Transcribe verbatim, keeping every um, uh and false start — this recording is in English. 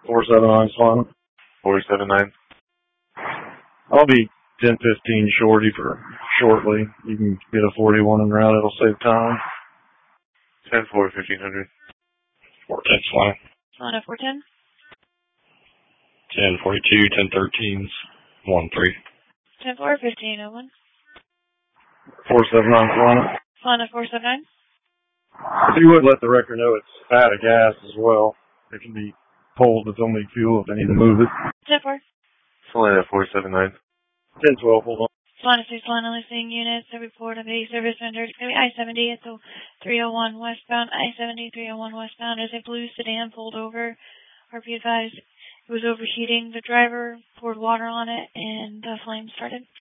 four seven nine Swan. four seven nine. I'll be ten fifteen shorty for shortly. You can get a forty-one en route. It'll save time. ten four, fifteen hundred. four ten Swan. Swan at four ten. ten forty-two, ten thirteen, one three. ten four, fifteen oh one. four seven nine Swan. Swan at four seven nine. If you would let the wrecker know it's out of gas as well, it can be pulled with only fuel if they need to move it. ten four. Swan at four seven nine. ten twelve, hold on. Swan at three Swan, only seeing units. A report of a service vendor. It's going to be I seventy at the three oh one westbound. I seventy, three oh one westbound. As a blue sedan pulled over, R P advised it was overheating. The driver poured water on it and the flame started.